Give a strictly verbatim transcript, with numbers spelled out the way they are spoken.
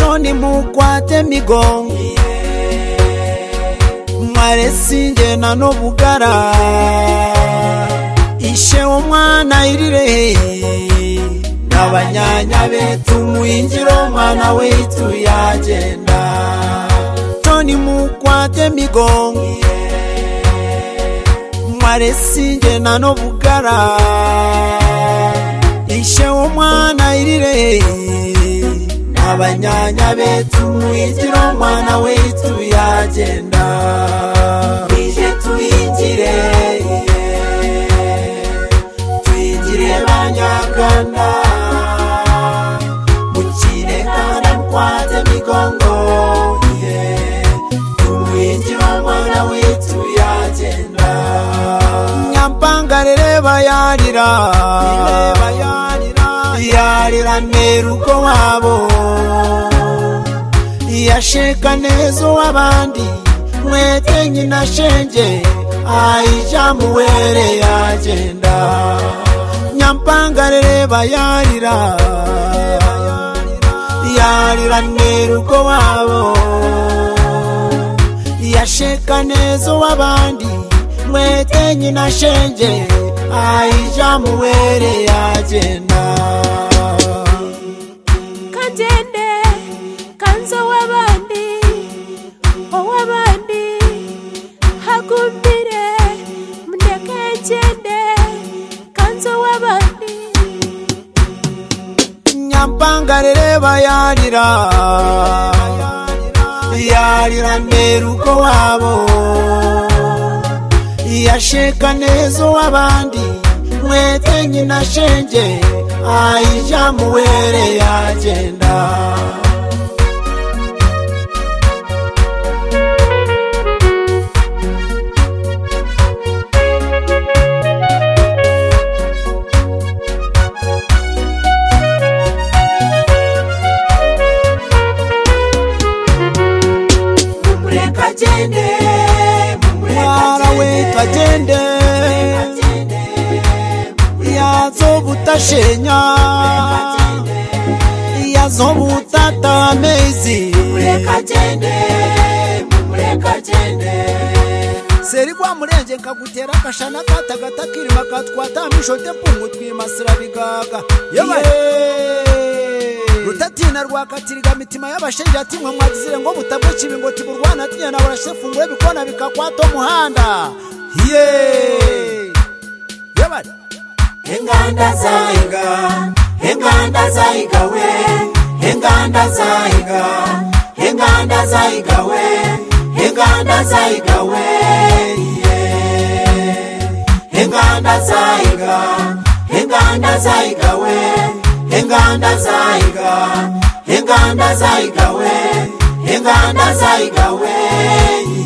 Toni mukwate migongo mware singe na no bugara ishe umwana irire n'abanyanya betu muinjiro mwana wetu yagenda Toni mukwate migongo mware singe na no bugara ishe umwana irire n'abanyanya betu muinjiro mwana wetu yagenda ije tuyinjire tuyinjire banyagana mukire kana mukwate migongo muinjiro mwana wetu yagenda Nyampanga reba yarira reba yarira yarira neruko wabo yasheka nezo wabandi mwete nyina shenje aija muwere yagenda Nyampanga reba yarira yarira neruko wabo yasheka nezo wabandi mwete nyina shenje aija muwere yagenda Kagende kanzo wabandi owabandi hagumbire mndeke gende kanzo wabandi Nyampanga reba yarira yarira neruko wabo yasheka nezo wabandi mwete nyina shenje aija muwere yagenda Mumureka gende mumureka weka gende yazo butashenya yazo butata mezi mumureka gende mumureka gende seri kwa murenge nkagutera kashana katagatakirima katwata mishote pungu twimasira bigaga rutatina rwakatiriga mitima y'abashenje atimwe mwagizire ngo mutabwe kibingo tiburwana tinya na barashefungwe bikona bikakwato muhanda ye yabari enganda zaiga enganda zaiga we enganda zaiga enganda zaiga we enganda zaiga we enganda zaiga enganda zaiga we enganda zaiga enganda zaiga we enganda zaiga we